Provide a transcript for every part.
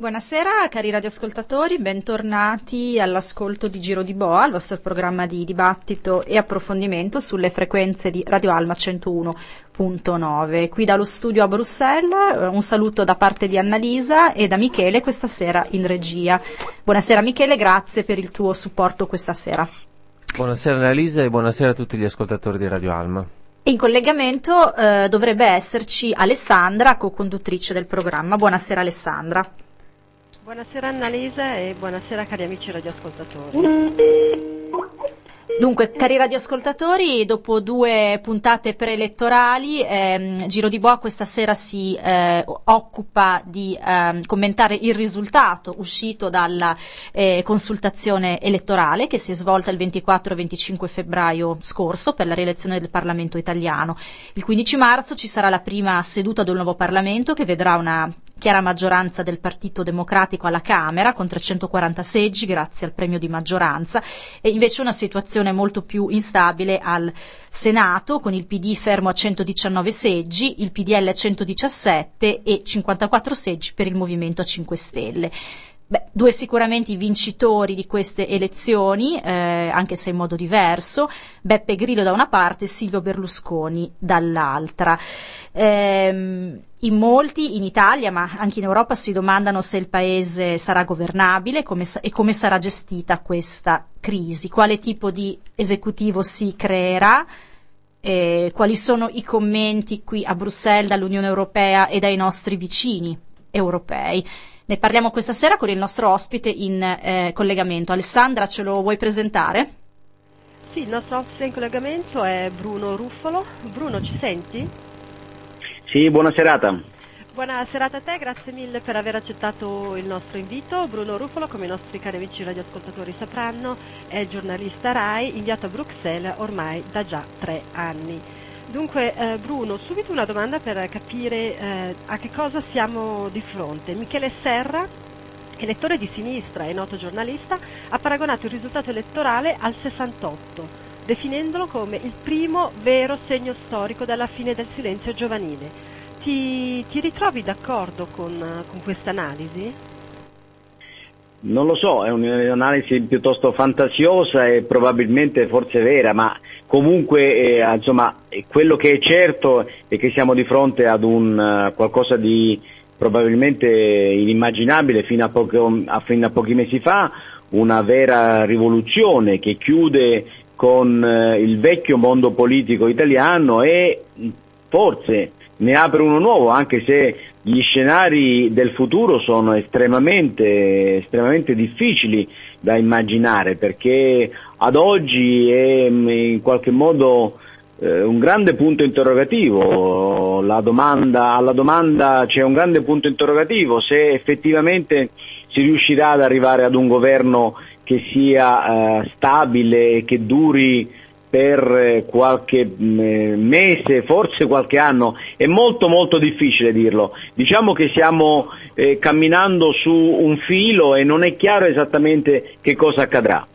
Buonasera cari radioascoltatori, bentornati all'ascolto di Giro di Boa, il vostro programma di dibattito e approfondimento sulle frequenze di Radio Alma 101.9. Qui dallo studio a Bruxelles un saluto da parte di Annalisa e da Michele questa sera in regia. Buonasera Michele, grazie per il tuo supporto questa sera. Buonasera Annalisa e buonasera a tutti gli ascoltatori di Radio Alma. E in collegamento dovrebbe esserci Alessandra, co-conduttrice del programma. Buonasera Alessandra. Buonasera Annalisa e buonasera cari amici radioascoltatori. Dunque, cari radioascoltatori, dopo 2 puntate preelettorali, Giro di Boa questa sera si occupa di commentare il risultato uscito dalla consultazione elettorale che si è svolta il 24 e 25 febbraio scorso per la rielezione del Parlamento italiano. Il 15 marzo ci sarà la prima seduta del nuovo Parlamento che vedrà una chiara maggioranza del Partito Democratico alla Camera con 340 seggi grazie al premio di maggioranza e invece una situazione molto più instabile al Senato con il PD fermo a 119 seggi, il PDL a 117 e 54 seggi per il Movimento 5 Stelle. Due sicuramente i vincitori di queste elezioni, anche se in modo diverso, Beppe Grillo da una parte e Silvio Berlusconi dall'altra. In molti in Italia, ma anche in Europa, si domandano se il Paese sarà governabile e come sarà gestita questa crisi, quale tipo di esecutivo si creerà, quali sono i commenti qui a Bruxelles dall'Unione Europea e dai nostri vicini europei. Ne parliamo questa sera con il nostro ospite in collegamento. Alessandra, ce lo vuoi presentare? Sì, il nostro ospite in collegamento è Bruno Ruffolo. Bruno, ci senti? Sì, buona serata. Buona serata a te, grazie mille per aver accettato il nostro invito. Bruno Ruffolo, come i nostri cari amici radioascoltatori sapranno, è giornalista RAI, inviato a Bruxelles ormai da già 3 anni. Dunque Bruno, subito una domanda per capire a che cosa siamo di fronte. Michele Serra, elettore di sinistra e noto giornalista, ha paragonato il risultato elettorale al 68, definendolo come il primo vero segno storico della fine del silenzio giovanile. Ti ritrovi d'accordo con questa analisi? Non lo so, è un'analisi piuttosto fantasiosa e probabilmente forse vera, ma comunque insomma quello che è certo è che siamo di fronte ad un qualcosa di probabilmente inimmaginabile fino a pochi mesi fa, una vera rivoluzione che chiude con il vecchio mondo politico italiano e forse ne apre uno nuovo, anche se gli scenari del futuro sono estremamente difficili da immaginare, perché ad oggi è in qualche modo un grande punto interrogativo. Alla domanda c'è un grande punto interrogativo se effettivamente si riuscirà ad arrivare ad un governo che sia stabile e che duri per qualche mese, forse qualche anno. È molto molto difficile dirlo. Diciamo che stiamo camminando su un filo e non è chiaro esattamente che cosa accadrà.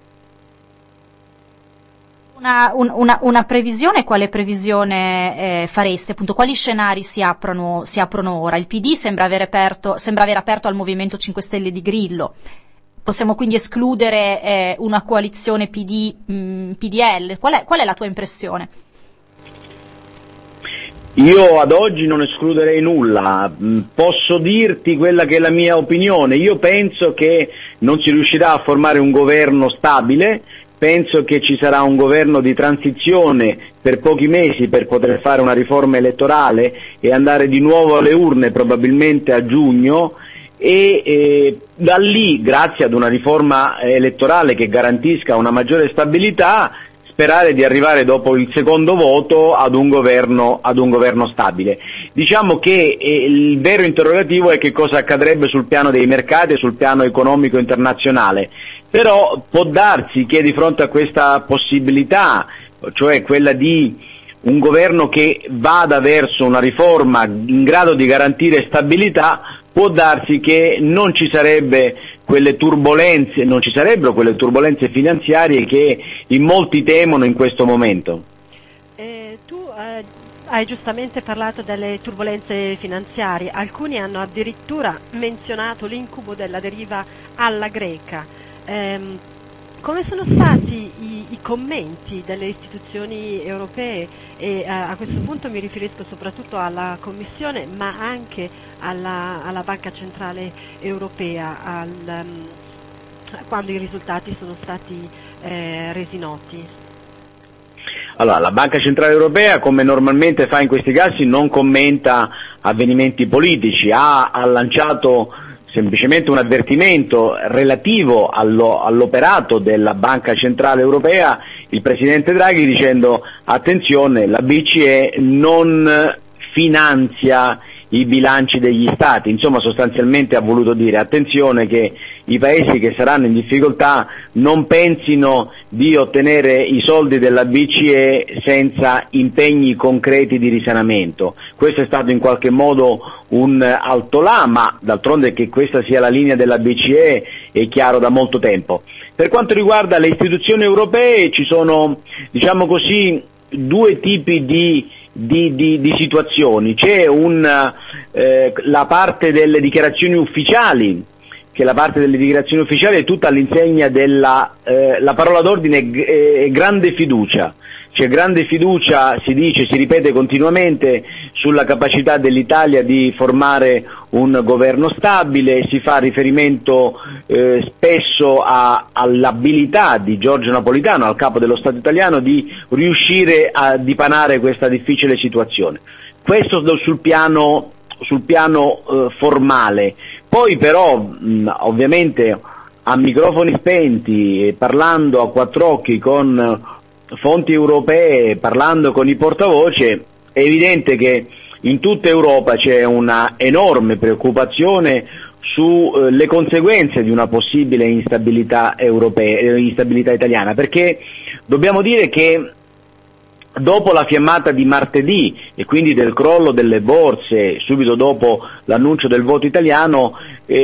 Una previsione, quale previsione fareste? Appunto, quali scenari si aprono ora? Il PD sembra aver aperto al Movimento 5 Stelle di Grillo. Possiamo quindi escludere una coalizione PD-PDL? Qual è la tua impressione? Io ad oggi non escluderei nulla, posso dirti quella che è la mia opinione. Io penso che non si riuscirà a formare un governo stabile, penso che ci sarà un governo di transizione per pochi mesi per poter fare una riforma elettorale e andare di nuovo alle urne probabilmente a giugno. E da lì, grazie ad una riforma elettorale che garantisca una maggiore stabilità, sperare di arrivare dopo il secondo voto ad un governo stabile. Diciamo che il vero interrogativo è che cosa accadrebbe sul piano dei mercati e sul piano economico internazionale, però può darsi che di fronte a questa possibilità, cioè quella di un governo che vada verso una riforma in grado di garantire stabilità, può darsi che non ci sarebbero quelle turbolenze finanziarie che in molti temono in questo momento. Tu hai giustamente parlato delle turbulenze finanziarie, alcuni hanno addirittura menzionato l'incubo della deriva alla greca. Come sono stati i commenti delle istituzioni europee e a questo punto mi riferisco soprattutto alla Commissione ma anche alla Banca Centrale Europea quando i risultati sono stati resi noti? Allora, la Banca Centrale Europea, come normalmente fa in questi casi, non commenta avvenimenti politici, ha lanciato semplicemente un avvertimento relativo all'operato della Banca Centrale Europea, il Presidente Draghi, dicendo attenzione, la BCE non finanzia i bilanci degli Stati, insomma sostanzialmente ha voluto dire attenzione che i paesi che saranno in difficoltà non pensino di ottenere i soldi della BCE senza impegni concreti di risanamento. Questo è stato in qualche modo un altolà, ma d'altronde che questa sia la linea della BCE è chiaro da molto tempo. Per quanto riguarda le istituzioni europee ci sono, diciamo così, due tipi di situazioni. C'è la parte delle dichiarazioni ufficiali, che la parte delle dichiarazioni ufficiali è tutta all'insegna della la parola d'ordine è grande fiducia. C'è grande fiducia, si dice, si ripete continuamente, sulla capacità dell'Italia di formare un governo stabile, si fa riferimento spesso all'abilità di Giorgio Napolitano, al capo dello Stato italiano, di riuscire a dipanare questa difficile situazione. Questo sul piano formale. Poi però, ovviamente, a microfoni spenti, parlando a quattro occhi con fonti europee, parlando con i portavoce, è evidente che in tutta Europa c'è una enorme preoccupazione sulle conseguenze di una possibile instabilità italiana, perché dobbiamo dire che dopo la fiammata di martedì e quindi del crollo delle borse, subito dopo l'annuncio del voto italiano,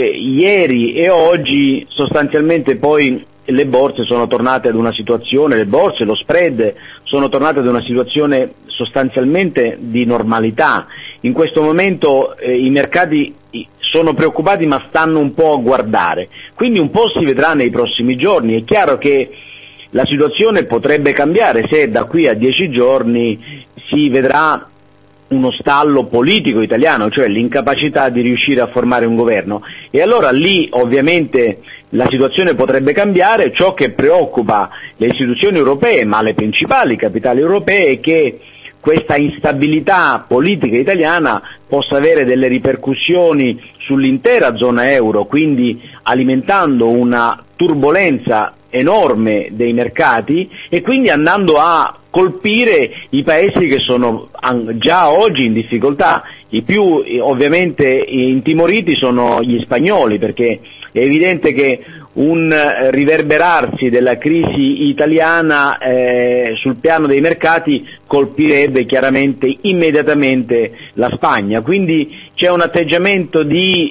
ieri e oggi sostanzialmente poi le borse sono tornate ad una situazione, lo spread sono tornate ad una situazione sostanzialmente di normalità. In questo momento i mercati sono preoccupati ma stanno un po' a guardare, quindi un po' si vedrà nei prossimi giorni. È chiaro che la situazione potrebbe cambiare se da qui a 10 giorni si vedrà uno stallo politico italiano, cioè l'incapacità di riuscire a formare un governo, e allora lì ovviamente la situazione potrebbe cambiare. Ciò che preoccupa le istituzioni europee, ma le principali capitali europee, è che questa instabilità politica italiana possa avere delle ripercussioni sull'intera zona euro, quindi alimentando una turbolenza enorme dei mercati e quindi andando a colpire i paesi che sono già oggi in difficoltà. I più ovviamente intimoriti sono gli spagnoli, perché è evidente che un riverberarsi della crisi italiana sul piano dei mercati colpirebbe chiaramente immediatamente la Spagna, quindi c'è un atteggiamento di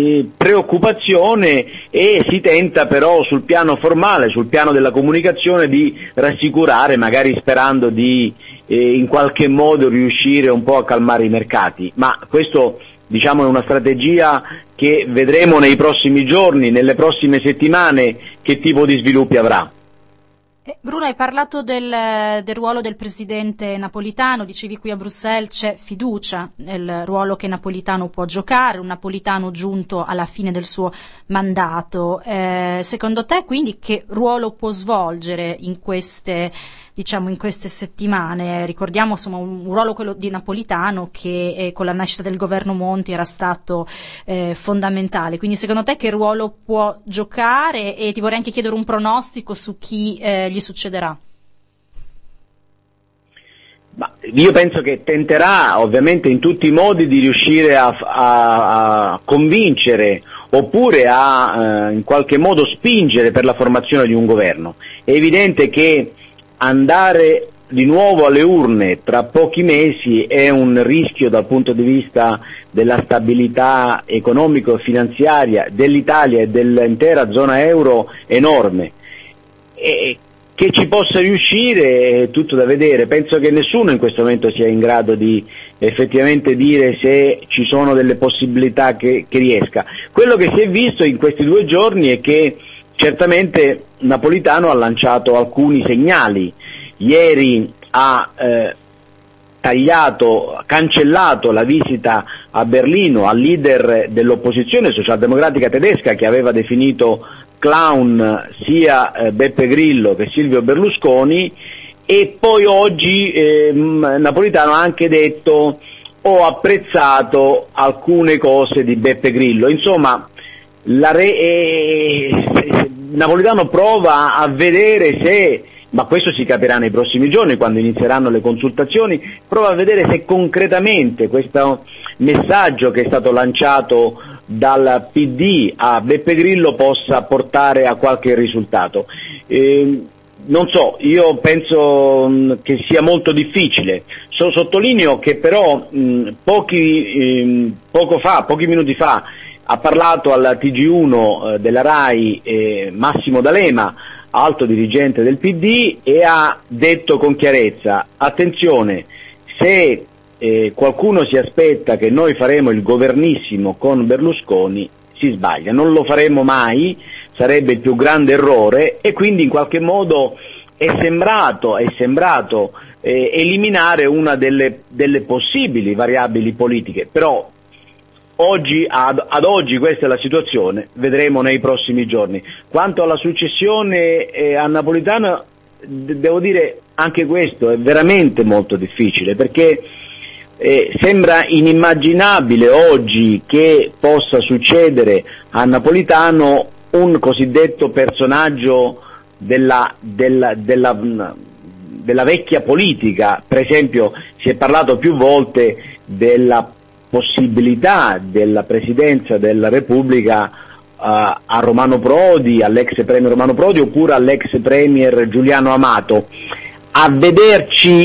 preoccupazione e si tenta però sul piano formale, sul piano della comunicazione, di rassicurare, magari sperando di in qualche modo riuscire un po' a calmare i mercati, ma questo, diciamo, è una strategia che vedremo nei prossimi giorni, nelle prossime settimane, che tipo di sviluppi avrà. Bruno, hai parlato del ruolo del presidente Napolitano, dicevi qui a Bruxelles c'è fiducia nel ruolo che Napolitano può giocare, un Napolitano giunto alla fine del suo mandato. Secondo te quindi che ruolo può svolgere in queste settimane? Ricordiamo insomma un ruolo, quello di Napolitano, che con la nascita del governo Monti era stato fondamentale, quindi secondo te che ruolo può giocare, e ti vorrei anche chiedere un pronostico su chi gli succederà. Ma io penso che tenterà ovviamente in tutti i modi di riuscire a convincere oppure a in qualche modo spingere per la formazione di un governo. È evidente che andare di nuovo alle urne tra pochi mesi è un rischio dal punto di vista della stabilità economico-finanziaria dell'Italia e dell'intera zona euro enorme. E Che ci possa riuscire è tutto da vedere, penso che nessuno in questo momento sia in grado di effettivamente dire se ci sono delle possibilità che riesca. Quello che si è visto in questi 2 giorni è che certamente Napolitano ha lanciato alcuni segnali. Ieri ha cancellato la visita a Berlino al leader dell'opposizione socialdemocratica tedesca, che aveva definito clown sia Beppe Grillo che Silvio Berlusconi, e poi oggi Napolitano ha anche detto: ho apprezzato alcune cose di Beppe Grillo. Insomma, Napolitano prova a vedere se, ma questo si capirà nei prossimi giorni quando inizieranno le consultazioni, prova a vedere se concretamente questo messaggio che è stato lanciato dal PD a Beppe Grillo possa portare a qualche risultato. Non so, io penso che sia molto difficile. Sottolineo che però pochi minuti fa ha parlato alla TG1 della RAI Massimo D'Alema, alto dirigente del PD, e ha detto con chiarezza: attenzione, se qualcuno si aspetta che noi faremo il governissimo con Berlusconi, si sbaglia, non lo faremo mai, sarebbe il più grande errore, e quindi in qualche modo è sembrato eliminare una delle possibili variabili politiche. Però ad oggi questa è la situazione, vedremo nei prossimi giorni. Quanto alla successione a Napolitano, devo dire anche questo è veramente molto difficile, perché sembra inimmaginabile oggi che possa succedere a Napolitano un cosiddetto personaggio della vecchia politica. Per esempio si è parlato più volte della possibilità della presidenza della Repubblica a Romano Prodi, all'ex premier Romano Prodi, oppure all'ex premier Giuliano Amato. A vedere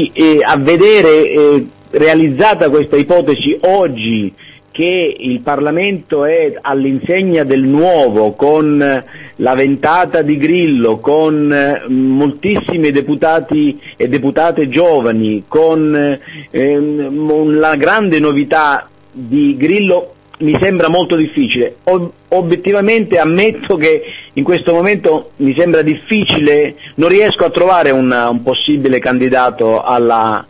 realizzata questa ipotesi oggi, che il Parlamento è all'insegna del nuovo, con la ventata di Grillo, con moltissimi deputati e deputate giovani, con la grande novità di Grillo, mi sembra molto difficile. Obiettivamente ammetto che in questo momento mi sembra difficile, non riesco a trovare un possibile candidato al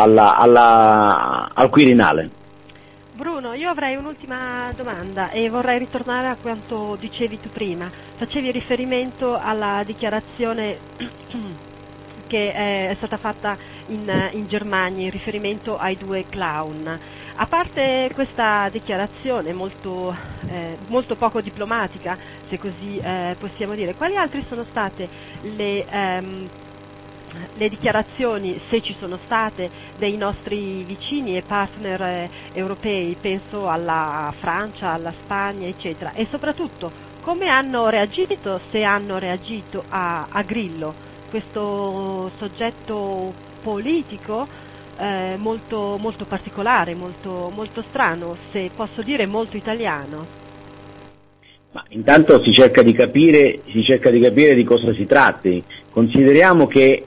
Quirinale. Bruno, io avrei un'ultima domanda e vorrei ritornare a quanto dicevi tu prima. Facevi riferimento alla dichiarazione che è stata fatta in Germania in riferimento ai 2 clown. A parte questa dichiarazione molto poco diplomatica, se così possiamo dire, quali altre sono state le dichiarazioni, se ci sono state, dei nostri vicini e partner europei? Penso alla Francia, alla Spagna, eccetera, e soprattutto come hanno reagito, se hanno reagito a Grillo, questo soggetto politico molto, molto particolare, molto, molto strano, se posso dire molto italiano. Ma intanto si cerca di capire di cosa si tratti. Consideriamo che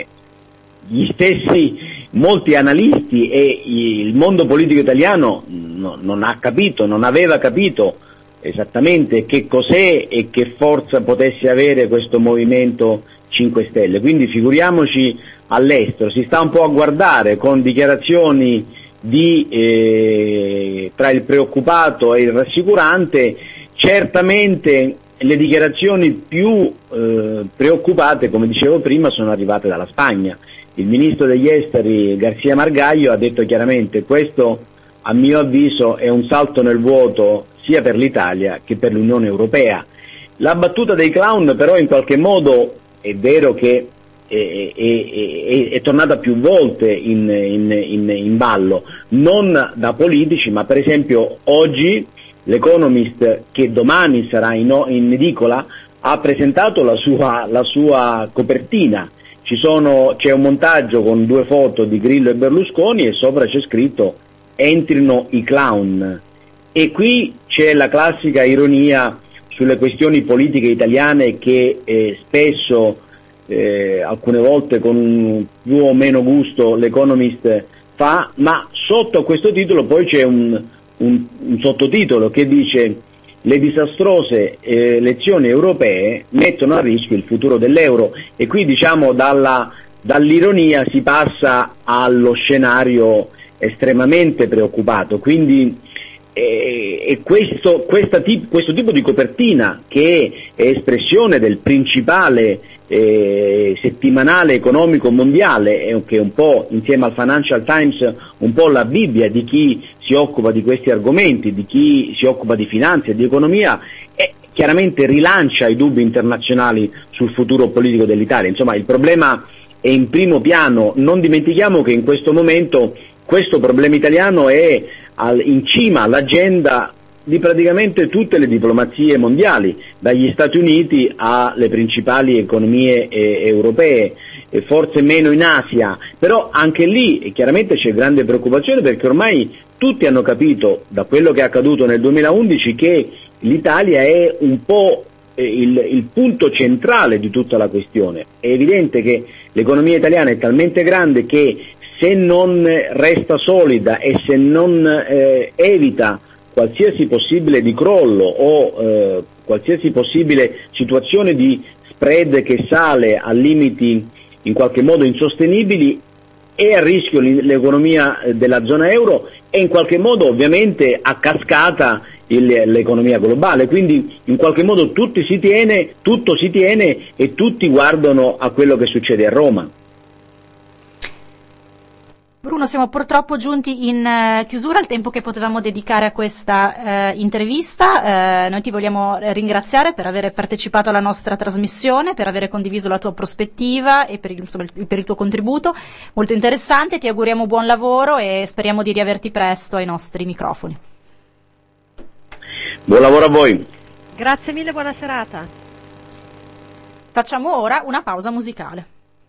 molti analisti e il mondo politico italiano non aveva capito esattamente che cos'è e che forza potesse avere questo Movimento 5 Stelle, quindi figuriamoci all'estero. Si sta un po' a guardare con dichiarazioni tra il preoccupato e il rassicurante. Certamente le dichiarazioni più preoccupate, come dicevo prima, sono arrivate dalla Spagna. Il ministro degli esteri García Margallo ha detto chiaramente: questo a mio avviso è un salto nel vuoto sia per l'Italia che per l'Unione Europea. La battuta dei clown però in qualche modo è vero che è tornata più volte in ballo, non da politici, ma per esempio oggi l'Economist, che domani sarà in edicola, ha presentato la sua copertina. C'è un montaggio con 2 foto di Grillo e Berlusconi e sopra c'è scritto: entrino i clown. E qui c'è la classica ironia sulle questioni politiche italiane che spesso alcune volte con più o meno gusto l'Economist fa, ma sotto a questo titolo poi c'è un sottotitolo che dice: le disastrose elezioni europee mettono a rischio il futuro dell'euro, e qui diciamo dall'ironia si passa allo scenario estremamente preoccupato. Quindi questo tipo di copertina, che è espressione del principale settimanale economico mondiale, che è un po', insieme al Financial Times, un po' la Bibbia di chi si occupa di questi argomenti, di chi si occupa di finanza e di economia, chiaramente rilancia i dubbi internazionali sul futuro politico dell'Italia. Insomma, il problema è in primo piano. Non dimentichiamo che in questo momento questo problema italiano è in cima all'agenda di praticamente tutte le diplomazie mondiali, dagli Stati Uniti alle principali economie europee, e forse meno in Asia, però anche lì chiaramente c'è grande preoccupazione, perché ormai tutti hanno capito, da quello che è accaduto nel 2011, che l'Italia è un po' il punto centrale di tutta la questione. È evidente che l'economia italiana è talmente grande che se non resta solida e se non evita qualsiasi possibile di crollo o qualsiasi possibile situazione di spread che sale a limiti in qualche modo insostenibili, è a rischio l'economia della zona euro e in qualche modo ovviamente a cascata l'economia globale. Quindi in qualche modo tutto si tiene e tutti guardano a quello che succede a Roma. Bruno, siamo purtroppo giunti in chiusura al tempo che potevamo dedicare a questa intervista. Noi ti vogliamo ringraziare per aver partecipato alla nostra trasmissione, per aver condiviso la tua prospettiva e per il tuo contributo molto interessante. Ti auguriamo buon lavoro e speriamo di riaverti presto ai nostri microfoni. Buon lavoro a voi. Grazie mille, buona serata. Facciamo ora una pausa musicale.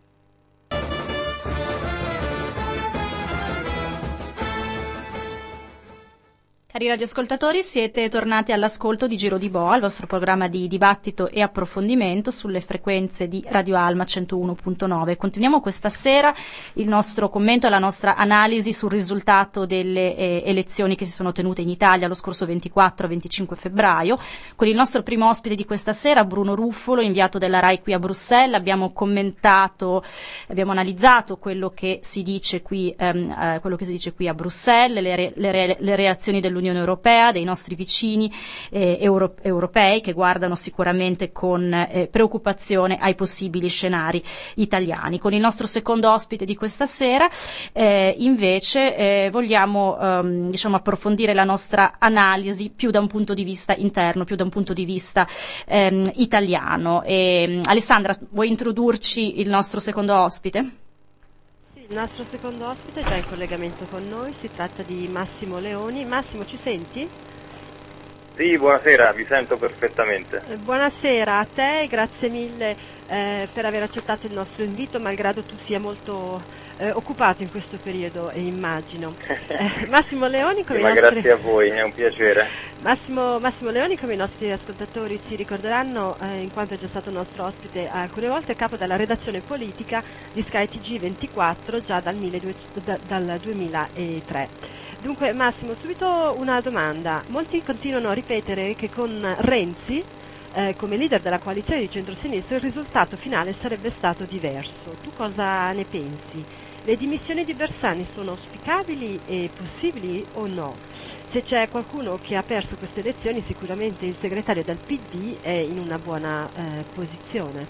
Cari radioascoltatori, siete tornati all'ascolto di Giro di Boa, il vostro programma di dibattito e approfondimento sulle frequenze di Radio Alma 101.9. Continuiamo questa sera il nostro commento e la nostra analisi sul risultato delle elezioni che si sono tenute in Italia lo scorso 24-25 febbraio. Con il nostro primo ospite di questa sera, Bruno Ruffolo, inviato della RAI qui a Bruxelles. Abbiamo commentato, abbiamo analizzato quello che si dice qui a Bruxelles, le reazioni dell'Unione Europea, dei nostri vicini europei, che guardano sicuramente con preoccupazione ai possibili scenari italiani. Con il nostro secondo ospite di questa sera invece vogliamo approfondire la nostra analisi più da un punto di vista interno, più da un punto di vista italiano. Alessandra, vuoi introdurci il nostro secondo ospite? Il nostro secondo ospite è già in collegamento con noi, si tratta di Massimo Leoni. Massimo, ci senti? Sì, buonasera, vi sento perfettamente. Buonasera a te e grazie mille per aver accettato il nostro invito, malgrado tu sia molto occupato in questo periodo, immagino. Massimo Leoni, come grazie a voi, è un piacere. Massimo Leoni, come i nostri ascoltatori si ricorderanno, in quanto è già stato nostro ospite alcune volte, è capo della redazione politica di Sky TG24 già dal 2003. Dunque Massimo, subito una domanda. Molti continuano a ripetere che con Renzi come leader della coalizione di centrosinistra il risultato finale sarebbe stato diverso. Tu cosa ne pensi? Le dimissioni di Bersani sono auspicabili e possibili o no? Se c'è qualcuno che ha perso queste elezioni, sicuramente il segretario del PD è in una buona posizione.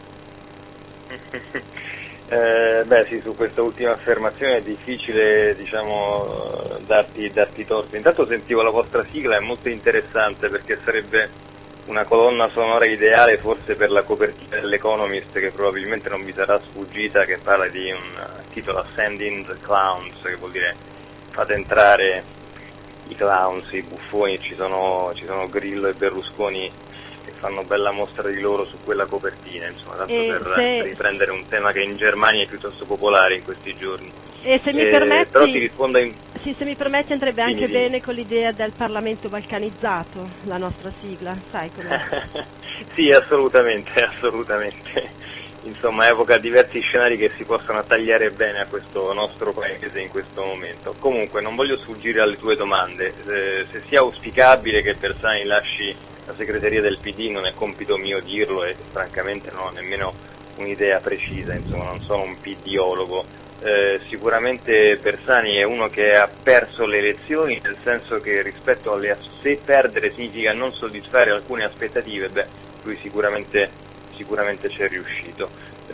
Sì, su questa ultima affermazione è difficile, darti torto. Intanto sentivo la vostra sigla, è molto interessante perché sarebbe una colonna sonora ideale forse per la copertina dell'Economist, che probabilmente non vi sarà sfuggita, che parla di un titolo Ascending the Clowns, che vuol dire fate entrare i clowns, i buffoni. Ci sono Grillo e Berlusconi che fanno bella mostra di loro su quella copertina, insomma, tanto per riprendere un tema che in Germania è piuttosto popolare in questi giorni. E se mi permetti, però ti rispondo se mi permetti andrebbe anche bene con l'idea del Parlamento balcanizzato, la nostra sigla, sai come? Sì, assolutamente. insomma evoca diversi scenari che si possono attagliare bene a questo nostro paese in questo momento. Comunque non voglio sfuggire alle tue domande, se sia auspicabile che Bersani lasci la segreteria del PD non è compito mio dirlo e francamente non ho nemmeno un'idea precisa, insomma non sono un PDologo. Sicuramente Bersani è uno che ha perso le elezioni, nel senso che rispetto alle se perdere significa non soddisfare alcune aspettative, lui sicuramente ci è riuscito.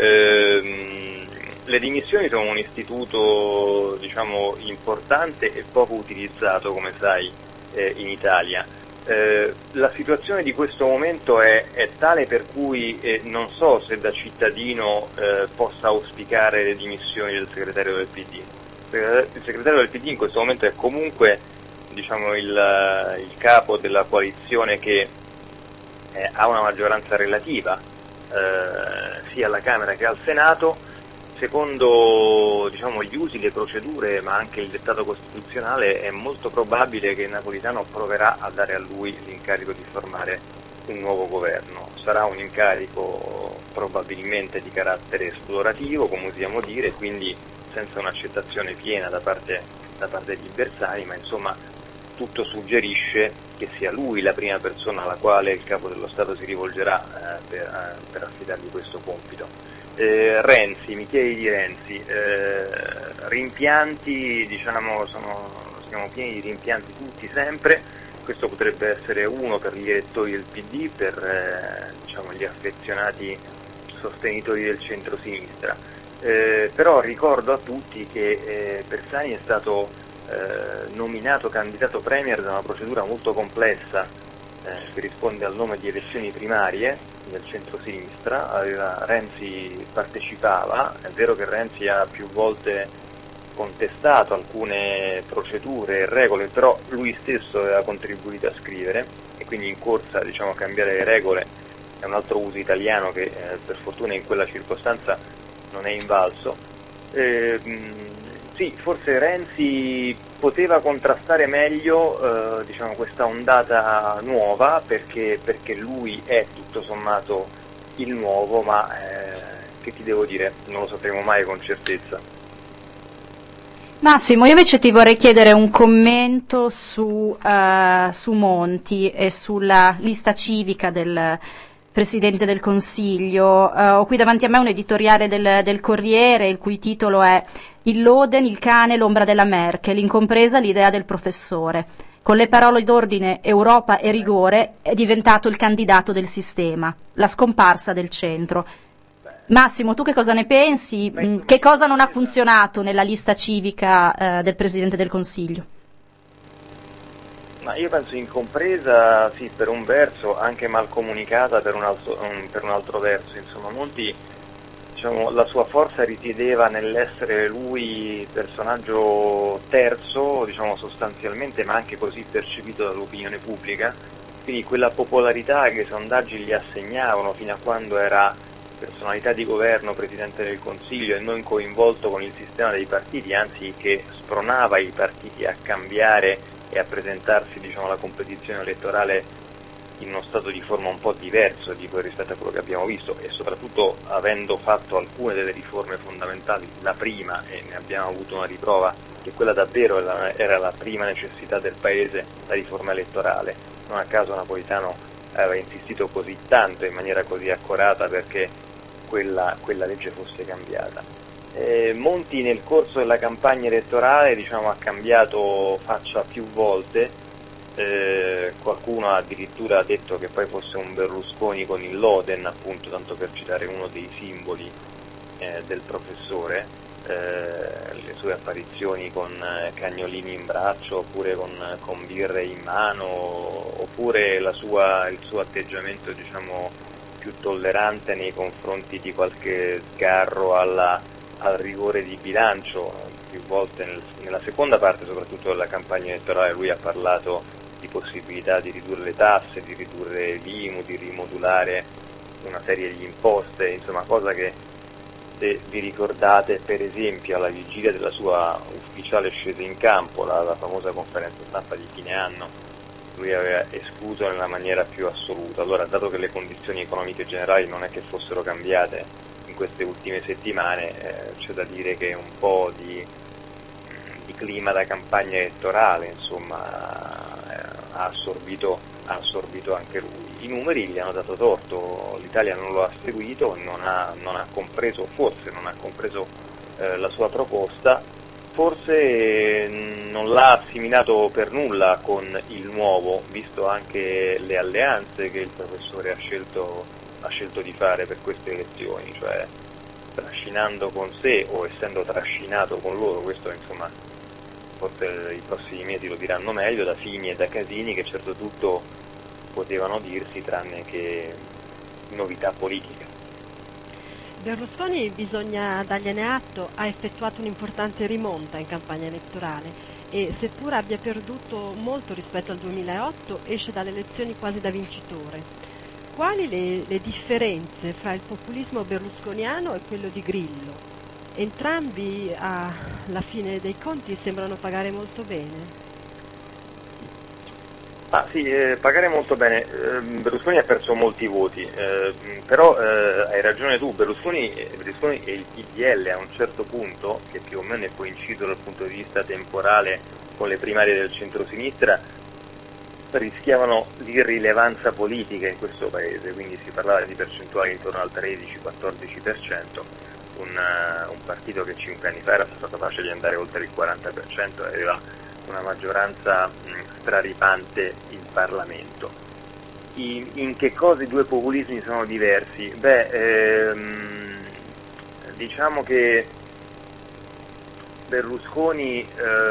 Le dimissioni sono un istituto diciamo importante e poco utilizzato, come sai, in Italia. La situazione di questo momento è tale per cui non so se da cittadino possa auspicare le dimissioni del segretario del PD. Il segretario del PD in questo momento è comunque diciamo, il capo della coalizione che ha una maggioranza relativa sia alla Camera che al Senato. Secondo diciamo, gli usi, le procedure, ma anche il dettato costituzionale, è molto probabile che Napolitano proverà a dare a lui l'incarico di formare un nuovo governo. Sarà un incarico probabilmente di carattere esplorativo, come usiamo dire, quindi senza un'accettazione piena da parte di Bersani, ma insomma tutto suggerisce che sia lui la prima persona alla quale il Capo dello Stato si rivolgerà per affidargli questo compito. Renzi, mi chiedi di Renzi, rimpianti, diciamo, siamo pieni di rimpianti tutti sempre, questo potrebbe essere uno per gli elettori del PD, per diciamo, gli affezionati sostenitori del centro-sinistra, però ricordo a tutti che Bersani è stato nominato candidato premier da una procedura molto complessa che risponde al nome di elezioni primarie del centro-sinistra. Renzi partecipava, è vero che Renzi ha più volte contestato alcune procedure e regole, però lui stesso aveva contribuito a scrivere e quindi in corsa diciamo, a cambiare le regole è un altro uso italiano che per fortuna in quella circostanza non è invalso. Sì, forse Renzi poteva contrastare meglio diciamo, questa ondata nuova perché lui è tutto sommato il nuovo, ma che ti devo dire, non lo sapremo mai con certezza. Massimo, io invece ti vorrei chiedere un commento su Monti e sulla lista civica del Presidente del Consiglio. Ho qui davanti a me un editoriale del Corriere, il cui titolo è "Il Loden, il cane, l'ombra della Merkel, incompresa l'idea del professore. Con le parole d'ordine Europa e rigore è diventato il candidato del sistema, la scomparsa del centro". Massimo, tu che cosa ne pensi? Che cosa non ha funzionato nella lista civica del Presidente del Consiglio? Ma io penso incompresa, sì, per un verso, anche mal comunicata per un altro verso. Insomma, Monti, diciamo, la sua forza risiedeva nell'essere lui personaggio terzo, diciamo sostanzialmente, ma anche così percepito dall'opinione pubblica. Quindi quella popolarità che i sondaggi gli assegnavano fino a quando era personalità di governo, Presidente del Consiglio e non coinvolto con il sistema dei partiti, anzi che spronava i partiti a cambiare e a presentarsi diciamo, alla competizione elettorale in uno stato di forma un po' diverso di quello rispetto a quello che abbiamo visto e soprattutto avendo fatto alcune delle riforme fondamentali, la prima, e ne abbiamo avuto una riprova, che quella davvero era la prima necessità del Paese, la riforma elettorale. Non a caso Napolitano aveva insistito così tanto in maniera così accorata perché quella legge fosse cambiata. Monti nel corso della campagna elettorale diciamo, ha cambiato faccia più volte, qualcuno ha addirittura detto che poi fosse un Berlusconi con il Loden, appunto, tanto per citare uno dei simboli del professore, le sue apparizioni con cagnolini in braccio oppure con birre in mano, oppure il suo atteggiamento diciamo, più tollerante nei confronti di qualche sgarro al rigore di bilancio. Più volte nella seconda parte soprattutto della campagna elettorale lui ha parlato di possibilità di ridurre le tasse, di ridurre l'IMU, di rimodulare una serie di imposte, insomma cosa che se vi ricordate per esempio alla vigilia della sua ufficiale scesa in campo, la famosa conferenza stampa di fine anno, lui aveva escluso nella maniera più assoluta. Allora, dato che le condizioni economiche generali non è che fossero cambiate in queste ultime settimane. C'è da dire che un po' di clima da campagna elettorale, insomma, ha assorbito anche lui. I numeri gli hanno dato torto, l'Italia non lo ha seguito, non ha compreso, forse non ha compreso la sua proposta, forse non l'ha assimilato per nulla con il nuovo, visto anche le alleanze che il professore ha scelto di fare per queste elezioni, cioè trascinando con sé o essendo trascinato con loro. Questo, insomma, forse i prossimi mesi lo diranno meglio, da Fini e da Casini, che certo tutto potevano dirsi tranne che novità politiche. Berlusconi, bisogna dargliene atto, ha effettuato un'importante rimonta in campagna elettorale e, seppur abbia perduto molto rispetto al 2008, esce dalle elezioni quasi da vincitore. Quali le differenze fra il populismo berlusconiano e quello di Grillo? Entrambi, alla fine dei conti, sembrano pagare molto bene. Sì, pagare molto bene. Berlusconi ha perso molti voti, però hai ragione tu, Berlusconi e il PDL a un certo punto, che più o meno è coinciso dal punto di vista temporale con le primarie del centro-sinistra, rischiavano l'irrilevanza politica in questo paese, quindi si parlava di percentuali intorno al 13-14%, un partito che 5 anni fa era stato capace di andare oltre il 40%, aveva una maggioranza straripante in Parlamento. In che cosa i due populismi sono diversi? Diciamo che Berlusconi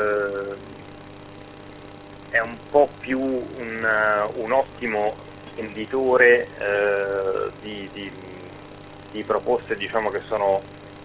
è un po' più un ottimo venditore di proposte, diciamo, che sono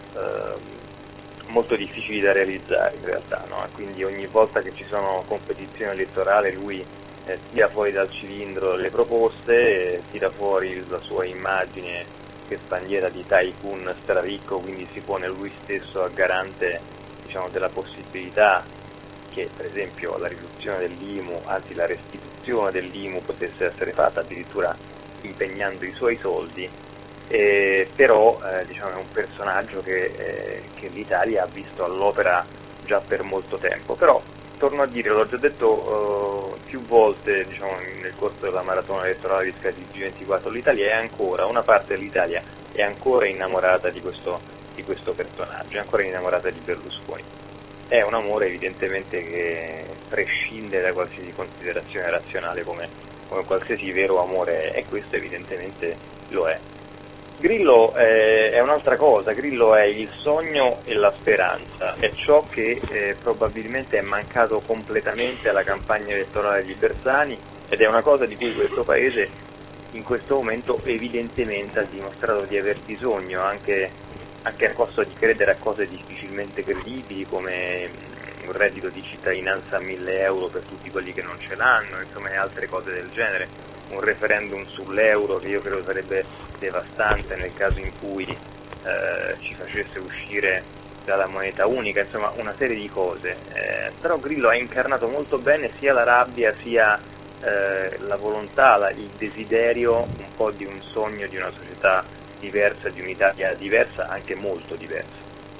molto difficili da realizzare in realtà, no? Quindi ogni volta che ci sono competizioni elettorali lui tira fuori dal cilindro le proposte, tira fuori la sua immagine che bandiera di tycoon straricco, quindi si pone lui stesso a garante, diciamo, della possibilità che per esempio la riduzione dell'IMU, anzi la restituzione dell'IMU, potesse essere fatta addirittura impegnando i suoi soldi. Però diciamo, è un personaggio che l'Italia ha visto all'opera già per molto tempo. Però torno a dire, l'ho già detto più volte, diciamo, nel corso della maratona elettorale di Sky G24, l'Italia è ancora, una parte dell'Italia è ancora innamorata di questo personaggio, è ancora innamorata di Berlusconi. È un amore evidentemente che prescinde da qualsiasi considerazione razionale, come qualsiasi vero amore è, e questo evidentemente lo è. Grillo è un'altra cosa, Grillo è il sogno e la speranza, è ciò che probabilmente è mancato completamente alla campagna elettorale di Bersani, ed è una cosa di cui questo Paese in questo momento evidentemente ha dimostrato di aver bisogno, anche a costo di credere a cose difficilmente credibili come un reddito di cittadinanza a 1.000 euro per tutti quelli che non ce l'hanno, insomma, e altre cose del genere. Un referendum sull'euro che io credo sarebbe devastante nel caso in cui ci facesse uscire dalla moneta unica, insomma una serie di cose. Però Grillo ha incarnato molto bene sia la rabbia sia la volontà, il desiderio un po' di un sogno di una società diversa, di un'Italia diversa, anche molto diversa.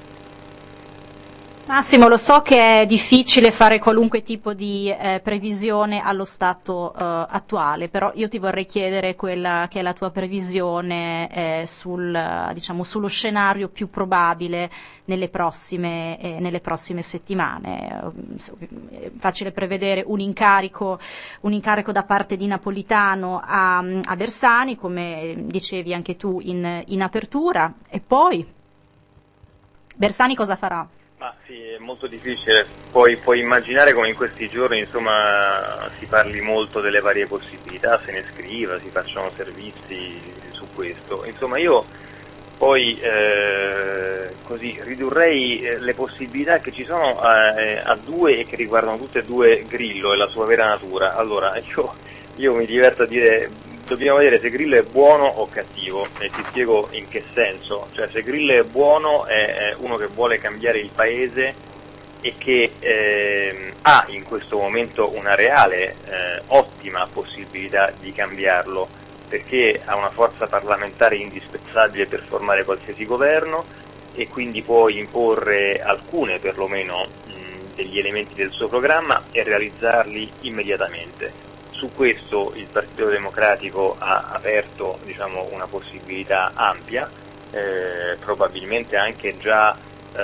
Massimo, lo so che è difficile fare qualunque tipo di previsione allo stato attuale, però io ti vorrei chiedere quella che è la tua previsione sullo scenario più probabile nelle prossime settimane. È facile prevedere un incarico da parte di Napolitano a Bersani, come dicevi anche tu in apertura, e poi Bersani cosa farà? Sì, è molto difficile, puoi immaginare come in questi giorni, insomma, si parli molto delle varie possibilità, se ne scriva, si facciano servizi su questo. Insomma, io poi così ridurrei le possibilità che ci sono a due, e che riguardano tutte e due Grillo e la sua vera natura. Allora, io mi diverto a dire: dobbiamo vedere se Grillo è buono o cattivo, e ti spiego in che senso. Cioè, se Grillo è buono, è uno che vuole cambiare il paese e che ha in questo momento una reale ottima possibilità di cambiarlo, perché ha una forza parlamentare indispensabile per formare qualsiasi governo e quindi può imporre alcune perlomeno degli elementi del suo programma e realizzarli immediatamente. Su questo il Partito Democratico ha aperto, diciamo, una possibilità ampia, probabilmente anche già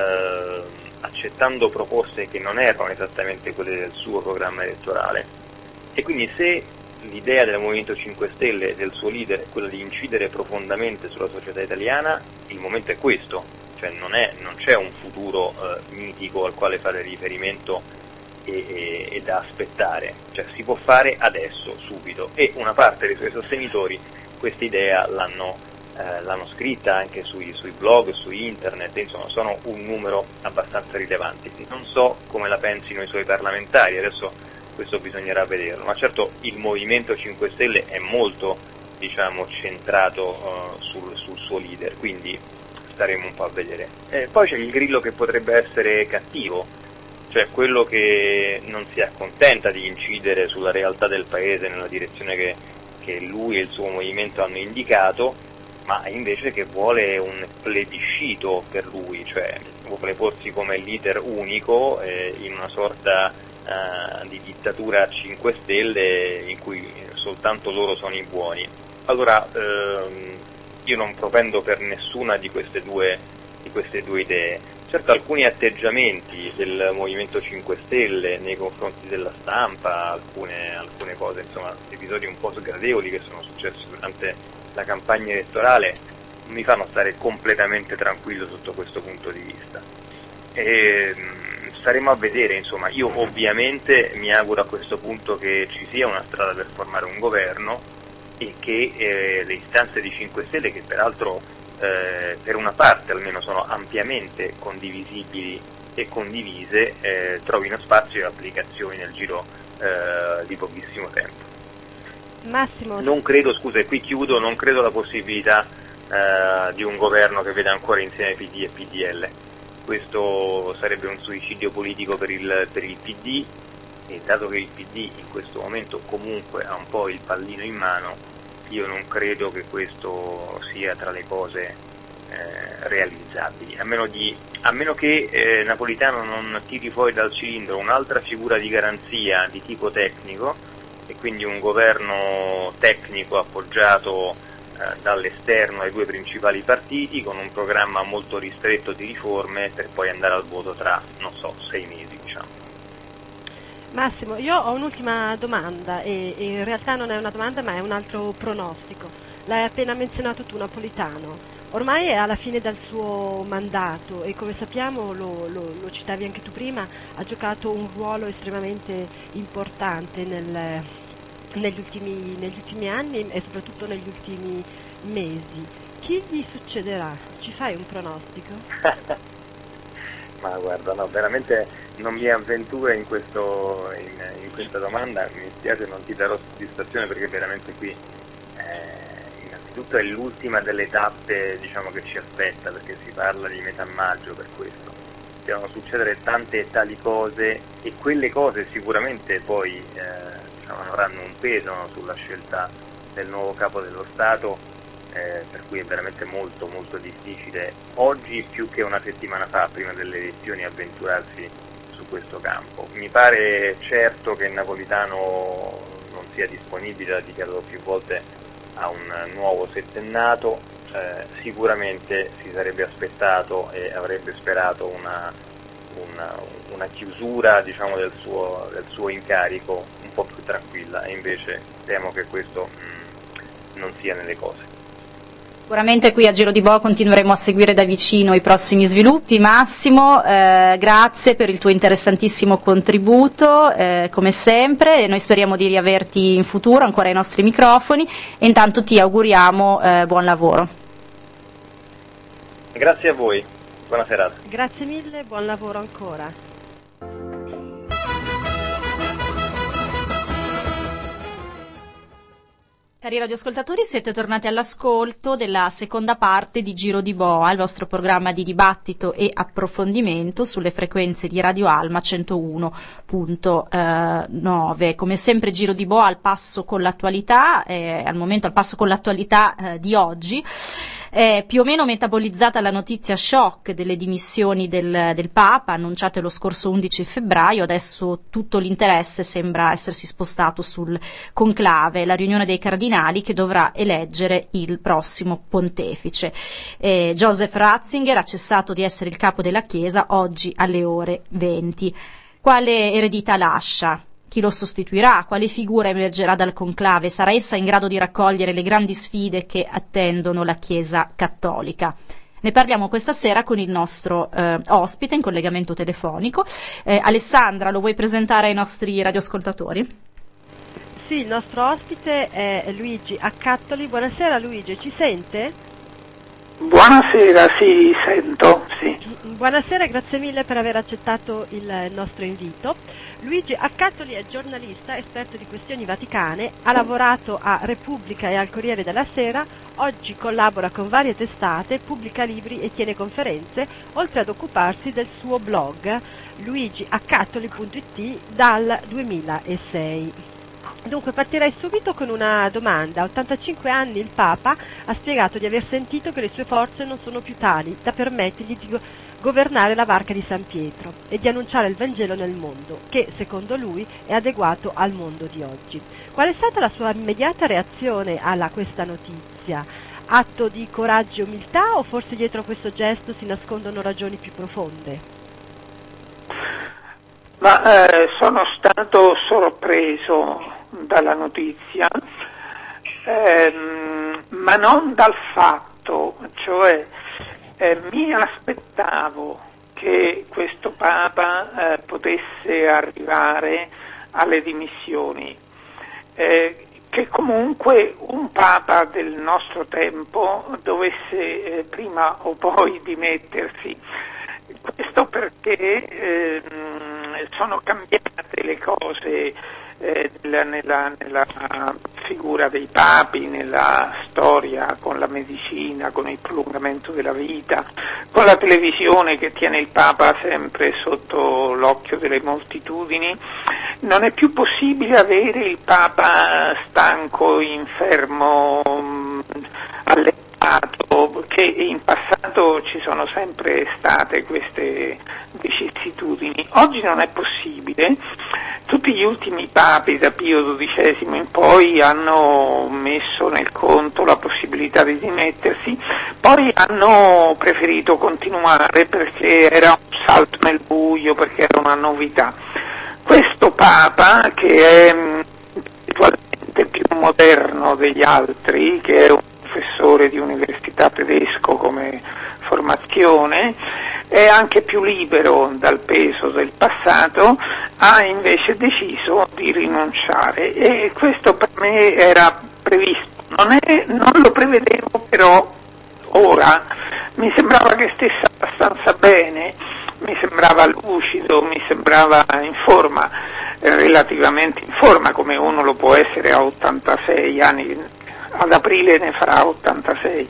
accettando proposte che non erano esattamente quelle del suo programma elettorale. E quindi se l'idea del Movimento 5 Stelle e del suo leader è quella di incidere profondamente sulla società italiana, il momento è questo, cioè non c'è un futuro mitico al quale fare riferimento e da aspettare, cioè si può fare adesso, subito, e una parte dei suoi sostenitori questa idea l'hanno scritta anche sui blog, su internet, insomma sono un numero abbastanza rilevante. Non so come la pensino i suoi parlamentari, adesso questo bisognerà vederlo, ma certo il Movimento 5 Stelle è molto, diciamo, centrato sul suo leader, quindi staremo un po' a vedere. Poi c'è il grillo che potrebbe essere cattivo, cioè quello che non si accontenta di incidere sulla realtà del paese nella direzione che lui e il suo movimento hanno indicato, ma invece che vuole un plebiscito per lui, cioè vuole porsi come leader unico in una sorta di dittatura a 5 Stelle in cui soltanto loro sono i buoni. Allora io non propendo per nessuna di queste due idee. Certo, alcuni atteggiamenti del Movimento 5 Stelle nei confronti della stampa, alcune cose, insomma, episodi un po' sgradevoli che sono successi durante la campagna elettorale mi fanno stare completamente tranquillo sotto questo punto di vista. Staremo a vedere, insomma, io ovviamente mi auguro a questo punto che ci sia una strada per formare un governo e che le istanze di 5 Stelle, che peraltro per una parte almeno sono ampiamente condivisibili e condivise, trovino spazio e applicazioni nel giro di pochissimo tempo. Massimo. Non credo, scusa, e qui chiudo, non credo alla possibilità di un governo che veda ancora insieme PD e PDL. Questo sarebbe un suicidio politico per il PD, e dato che il PD in questo momento comunque ha un po' il pallino in mano, io non credo che questo sia tra le cose realizzabili, a meno che Napolitano non tiri fuori dal cilindro un'altra figura di garanzia di tipo tecnico, e quindi un governo tecnico appoggiato dall'esterno ai due principali partiti, con un programma molto ristretto di riforme per poi andare al voto tra, 6 mesi, diciamo. Massimo, io ho un'ultima domanda e in realtà non è una domanda ma è un altro pronostico. L'hai appena menzionato tu, Napolitano. Ormai è alla fine del suo mandato e come sappiamo, lo citavi anche tu prima, ha giocato un ruolo estremamente importante negli ultimi anni e soprattutto negli ultimi mesi. Chi gli succederà? Ci fai un pronostico? Ma guarda, no, veramente non mi avventuro in questa domanda, mi spiace, non ti darò soddisfazione perché veramente qui innanzitutto è l'ultima delle tappe, diciamo, che ci aspetta, perché si parla di metà maggio, per questo devono succedere tante e tali cose e quelle cose sicuramente poi avranno un peso sulla scelta del nuovo capo dello Stato, per cui è veramente molto molto difficile oggi più che una settimana fa, prima delle elezioni, avventurarsi su questo campo. Mi pare certo che Napolitano non sia disponibile, l'ha dichiarato più volte, a un nuovo settennato, sicuramente si sarebbe aspettato e avrebbe sperato una chiusura, diciamo, del suo incarico un po' più tranquilla, e invece temo che questo non sia nelle cose. Sicuramente qui a Giro di Boa continueremo a seguire da vicino i prossimi sviluppi. Massimo, grazie per il tuo interessantissimo contributo, come sempre, e noi speriamo di riaverti in futuro ancora ai nostri microfoni e intanto ti auguriamo buon lavoro. Grazie a voi, buona serata. Grazie mille, buon lavoro ancora. Cari radioascoltatori, siete tornati all'ascolto della seconda parte di Giro di Boa, il vostro programma di dibattito e approfondimento sulle frequenze di Radio Alma 101.9. Come sempre Giro di Boa al passo con l'attualità, al momento al passo con l'attualità di oggi. Più o meno metabolizzata la notizia shock delle dimissioni del Papa, annunciate lo scorso 11 febbraio, adesso tutto l'interesse sembra essersi spostato sul conclave, la riunione dei cardinali che dovrà eleggere il prossimo pontefice. Joseph Ratzinger ha cessato di essere il capo della Chiesa oggi alle ore 20. Quale eredità lascia? Chi lo sostituirà? Quale figura emergerà dal conclave? Sarà essa in grado di raccogliere le grandi sfide che attendono la Chiesa cattolica? Ne parliamo questa sera con il nostro ospite in collegamento telefonico. Alessandra, lo vuoi presentare ai nostri radioascoltatori? Sì, il nostro ospite è Luigi Accattoli. Buonasera Luigi, ci sente? Buonasera, sì, sento, sì. Buonasera e grazie mille per aver accettato il nostro invito. Luigi Accattoli è giornalista, esperto di questioni vaticane, ha lavorato a Repubblica e al Corriere della Sera, oggi collabora con varie testate, pubblica libri e tiene conferenze, oltre ad occuparsi del suo blog luigiaccattoli.it dal 2006. Dunque partirei subito con una domanda. A 85 anni il Papa ha spiegato di aver sentito che le sue forze non sono più tali da permettergli di governare la varca di San Pietro e di annunciare il Vangelo nel mondo, che secondo lui è adeguato al mondo di oggi. Qual è stata la sua immediata reazione a questa notizia? Atto di coraggio e umiltà o forse dietro questo gesto si nascondono ragioni più profonde? Ma sono stato sorpreso dalla notizia, ma non dal fatto, cioè mi aspettavo che questo Papa potesse arrivare alle dimissioni, che comunque un Papa del nostro tempo dovesse prima o poi dimettersi. Questo perché sono cambiate le cose nella figura dei papi, nella storia, con la medicina, con il prolungamento della vita, con la televisione che tiene il Papa sempre sotto l'occhio delle moltitudini. Non è più possibile avere il Papa stanco, infermo, che in passato ci sono sempre state queste vicissitudini. Oggi non è possibile. Tutti gli ultimi papi da Pio XII in poi hanno messo nel conto la possibilità di dimettersi, poi hanno preferito continuare perché era un salto nel buio, perché era una novità. Questo Papa, che è spiritualmente più moderno degli altri, che è un professore di università tedesco come formazione, è anche più libero dal peso del passato, ha invece deciso di rinunciare e questo per me era previsto. Non lo prevedevo, però ora mi sembrava che stesse abbastanza bene, mi sembrava lucido, mi sembrava in forma, relativamente in forma, come uno lo può essere a 86 anni. Ad aprile ne farà 86.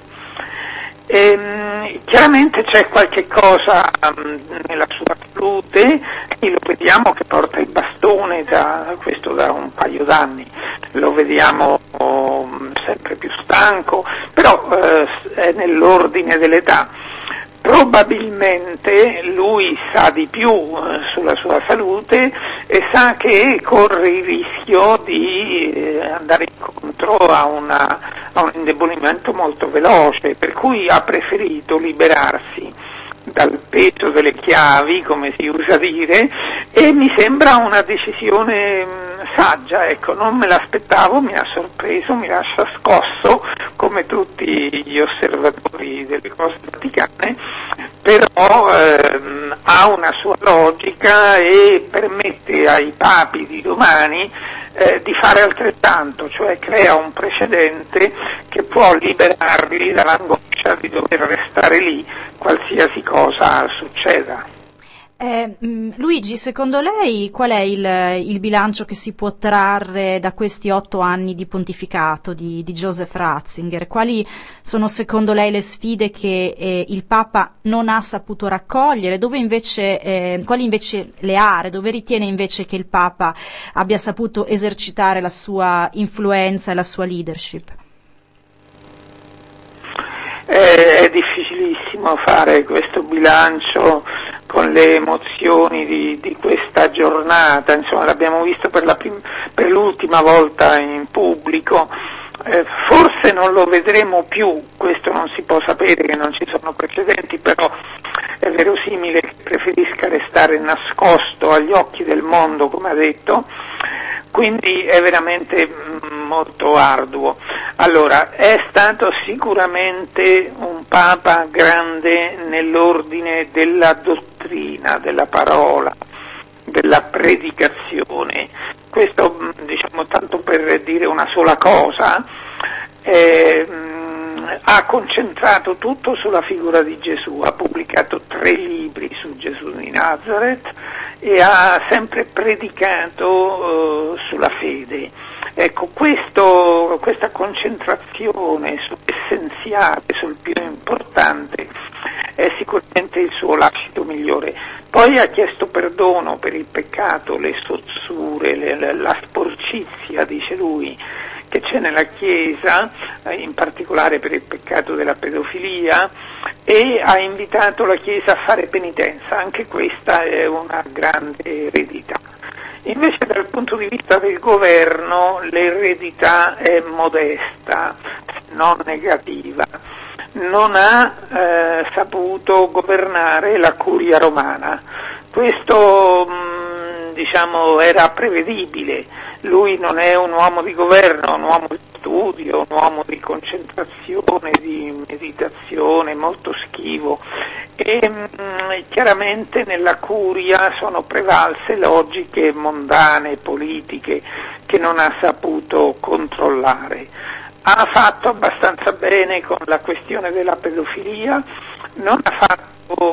Chiaramente c'è qualche cosa nella sua salute, e lo vediamo che porta il bastone da un paio d'anni, lo vediamo sempre più stanco, però è nell'ordine dell'età. Probabilmente lui sa di più sulla sua salute e sa che corre il rischio di andare incontro a un indebolimento molto veloce, per cui ha preferito liberarsi dal peso delle chiavi, come si usa dire, e mi sembra una decisione saggia, ecco, non me l'aspettavo, mi ha sorpreso, mi lascia scosso, come tutti gli osservatori delle cose vaticane, però ha una sua logica e permette ai papi di domani di fare altrettanto, cioè crea un precedente che può liberarli dall'angoscia di dover restare lì qualsiasi cosa succeda. Luigi, secondo lei qual è il bilancio che si può trarre da questi 8 anni di pontificato di Joseph Ratzinger? Quali sono secondo lei le sfide che il Papa non ha saputo raccogliere? Quali invece le aree? Dove ritiene invece che il Papa abbia saputo esercitare la sua influenza e la sua leadership? È difficilissimo fare questo bilancio con le emozioni di questa giornata, insomma l'abbiamo visto per l'ultima volta in pubblico, forse non lo vedremo più, questo non si può sapere che non ci sono precedenti, però è verosimile che preferisca restare nascosto agli occhi del mondo, come ha detto, quindi è veramente molto arduo. Allora, è stato sicuramente un Papa grande nell'ordine della dottrina, della parola, della predicazione. Questo, diciamo, tanto per dire una sola cosa, ha concentrato tutto sulla figura di Gesù, ha pubblicato 3 libri su Gesù di Nazareth e ha sempre predicato sulla fede. Ecco, questa concentrazione sull'essenziale, sul più importante, è sicuramente il suo lascito migliore. Poi ha chiesto perdono per il peccato, le sozzure, la sporcizia, dice lui, che c'è nella Chiesa, in particolare per il peccato della pedofilia, e ha invitato la Chiesa a fare penitenza. Anche questa è una grande eredità. Invece dal punto di vista del governo l'eredità è modesta, non negativa. Non ha saputo governare la curia romana. Questo diciamo era prevedibile. Lui non è un uomo di governo, un uomo di studio, un uomo di concentrazione, di meditazione, molto schivo, e chiaramente nella curia sono prevalse logiche mondane, politiche, che non ha saputo controllare. Ha fatto abbastanza bene con la questione della pedofilia, non ha fatto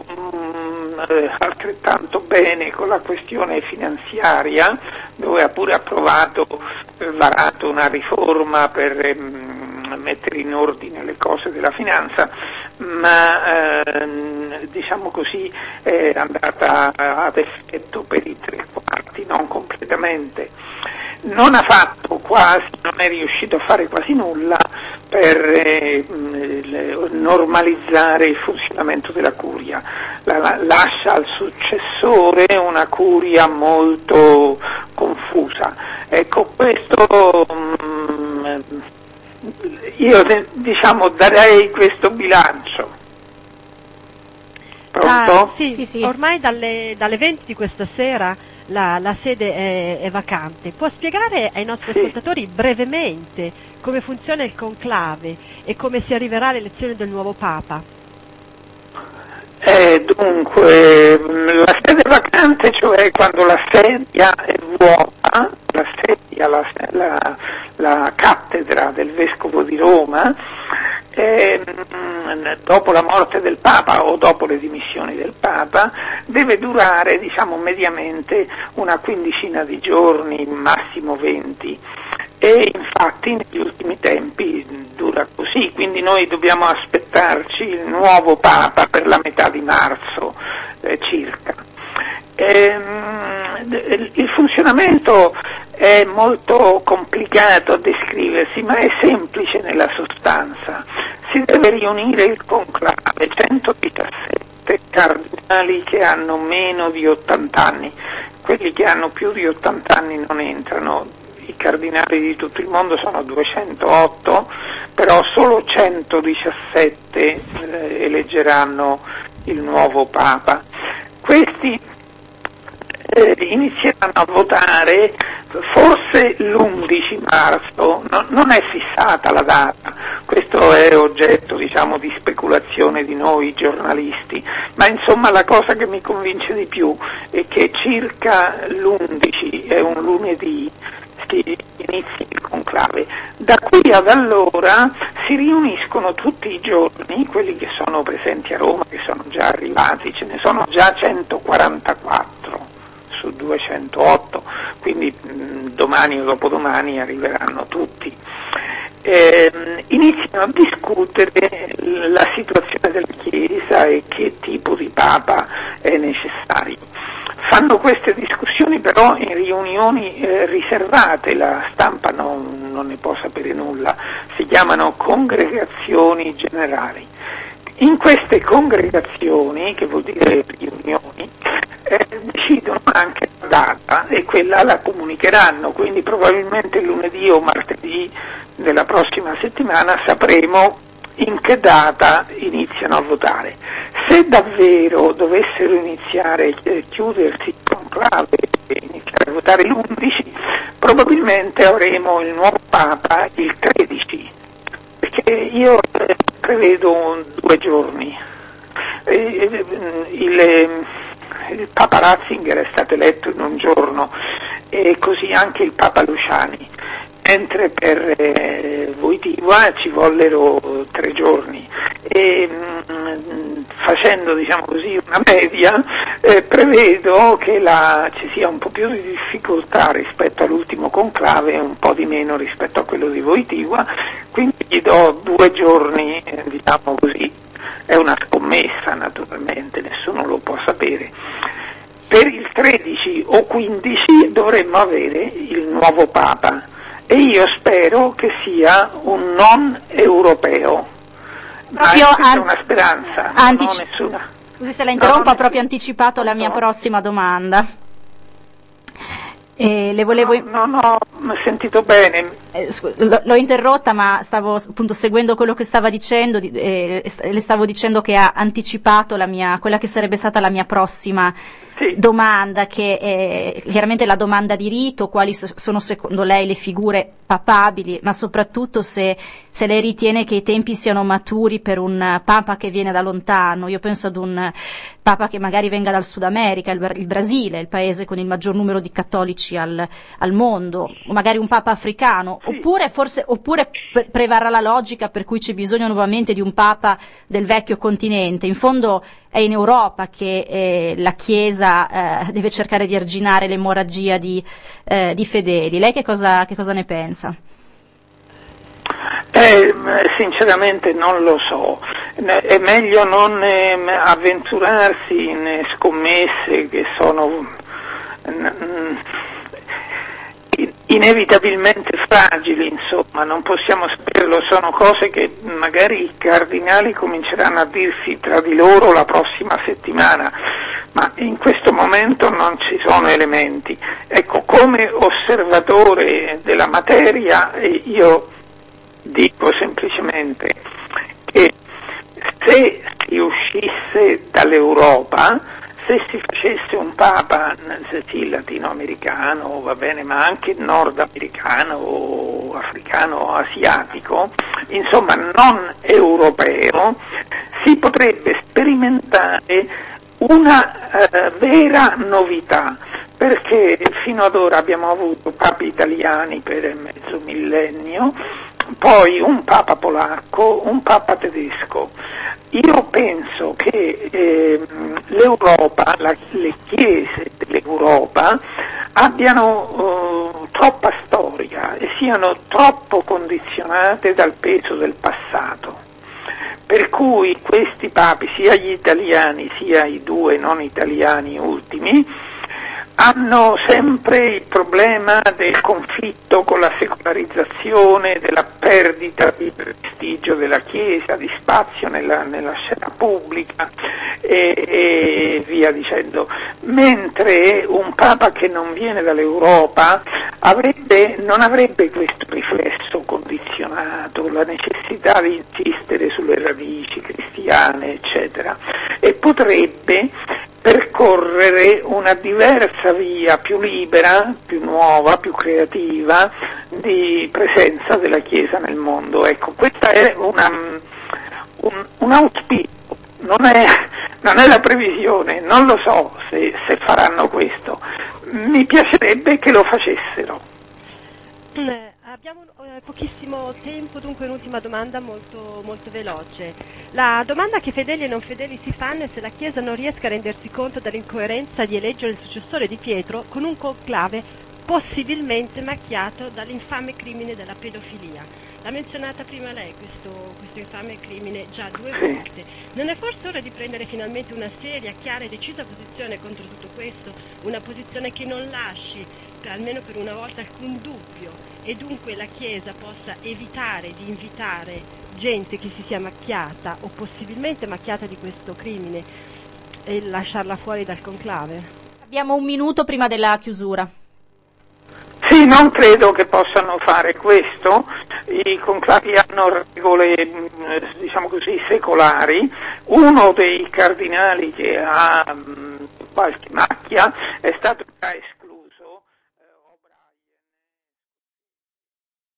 altrettanto bene con la questione finanziaria, dove ha pure varato una riforma per mettere in ordine le cose della finanza, ma diciamo così è andata ad effetto per i 3/4, non completamente. Non ha fatto non è riuscito a fare quasi nulla per normalizzare il funzionamento della curia. Lascia al successore una curia molto confusa. Ecco, questo io darei questo bilancio. Pronto? Sì. Ormai dalle 20 di questa sera la sede è vacante. Può spiegare ai nostri ascoltatori brevemente come funziona il conclave e come si arriverà all'elezione del nuovo Papa? Dunque, la sede vacante, cioè quando la sedia è vuota, la cattedra del Vescovo di Roma, dopo la morte del Papa o dopo le dimissioni del Papa, deve durare, mediamente una quindicina di giorni, massimo 20, e infatti negli ultimi tempi dura così, quindi noi dobbiamo aspettarci il nuovo Papa per la metà di marzo circa. Il funzionamento è molto complicato a descriversi, ma è semplice nella sostanza. Si deve riunire il conclave, 117 cardinali che hanno meno di 80 anni, quelli che hanno più di 80 anni non entrano. I cardinali di tutto il mondo sono 208, però solo 117 eleggeranno il nuovo Papa. Questi inizieranno a votare forse l'11 marzo, non è fissata la data, questo è oggetto di speculazione di noi giornalisti, ma insomma la cosa che mi convince di più è che circa l'11, è un lunedì, inizi il conclave. Da qui ad allora si riuniscono tutti i giorni, quelli che sono presenti a Roma, che sono già arrivati, ce ne sono già 144 su 208, quindi domani o dopodomani arriveranno tutti. Iniziano a discutere la situazione della Chiesa e che tipo di Papa è necessario. Fanno queste discussioni però in riunioni riservate, la stampa non ne può sapere nulla, si chiamano congregazioni generali. In queste congregazioni, che vuol dire riunioni, decidono anche la data e quella la comunicheranno, quindi probabilmente lunedì o martedì della prossima settimana sapremo in che data iniziano a votare. Se davvero dovessero iniziare chiudersi il conclave e iniziare a votare l'11, probabilmente avremo il nuovo Papa il 13, perché io prevedo 2 giorni. Il Papa Ratzinger è stato eletto in un giorno e così anche il Papa Luciani, mentre per Wojtyła ci vollero 3 giorni e facendo diciamo così una media prevedo che ci sia un po' più di difficoltà rispetto all'ultimo conclave e un po' di meno rispetto a quello di Wojtyła, quindi gli do 2 giorni, diciamo così, è una scommessa naturalmente, nessuno lo può sapere. Per il 13 o 15 dovremmo avere il nuovo Papa e io spero che sia un non europeo, ma è una speranza, non ho nessuna. Scusi se la interrompo, ha proprio anticipato la mia prossima domanda. Le volevo... Non ho sentito bene. L'ho interrotta, ma stavo appunto seguendo quello che stava dicendo, le stavo dicendo che ha anticipato quella che sarebbe stata la mia prossima domanda, che è chiaramente la domanda di rito, quali sono secondo lei le figure papabili, ma soprattutto se lei ritiene che i tempi siano maturi per un Papa che viene da lontano. Io penso ad un Papa che magari venga dal Sud America, il Brasile, il paese con il maggior numero di cattolici al mondo, o magari un Papa africano, oppure prevarrà la logica per cui c'è bisogno nuovamente di un Papa del vecchio continente. In fondo è in Europa che la Chiesa deve cercare di arginare l'emorragia di fedeli. Lei che cosa ne pensa? Sinceramente non lo so, è meglio non avventurarsi in scommesse che sono inevitabilmente fragili, insomma, non possiamo saperlo, sono cose che magari i cardinali cominceranno a dirsi tra di loro la prossima settimana, ma in questo momento non ci sono elementi. Ecco, come osservatore della materia io dico semplicemente che se si uscisse dall'Europa, se si facesse un Papa sì, latinoamericano, va bene, ma anche nordamericano o africano o asiatico, insomma non europeo, si potrebbe sperimentare una vera novità, perché fino ad ora abbiamo avuto papi italiani per mezzo millennio, poi un Papa polacco, un Papa tedesco. Io penso che l'Europa, le chiese dell'Europa abbiano troppa storia e siano troppo condizionate dal peso del passato. Per cui questi papi, sia gli italiani sia i 2 non italiani ultimi, hanno sempre il problema del conflitto con la secolarizzazione, della perdita di prestigio della Chiesa, di spazio nella scena pubblica e via dicendo, mentre un Papa che non viene dall'Europa non avrebbe questo riflesso condizionato, la necessità di insistere sulle radici cristiane, eccetera, e potrebbe percorrere una diversa via, più libera, più nuova, più creativa, di presenza della Chiesa nel mondo. Ecco, questa è un auspicio, non è la previsione, non lo so se faranno questo, mi piacerebbe che lo facessero. Abbiamo pochissimo tempo, dunque un'ultima domanda molto, molto veloce. La domanda che fedeli e non fedeli si fanno è se la Chiesa non riesca a rendersi conto dell'incoerenza di eleggere il successore di Pietro con un conclave possibilmente macchiato dall'infame crimine della pedofilia. L'ha menzionata prima lei questo infame crimine già 2 volte. Non è forse ora di prendere finalmente una seria, chiara e decisa posizione contro tutto questo? Una posizione che non lasci, almeno per una volta, alcun dubbio, e dunque la Chiesa possa evitare di invitare gente che si sia macchiata o possibilmente macchiata di questo crimine e lasciarla fuori dal conclave? Abbiamo 1 minuto prima della chiusura. Sì, non credo che possano fare questo. I conclavi hanno regole, diciamo così, secolari. Uno dei cardinali che ha qualche macchia è stato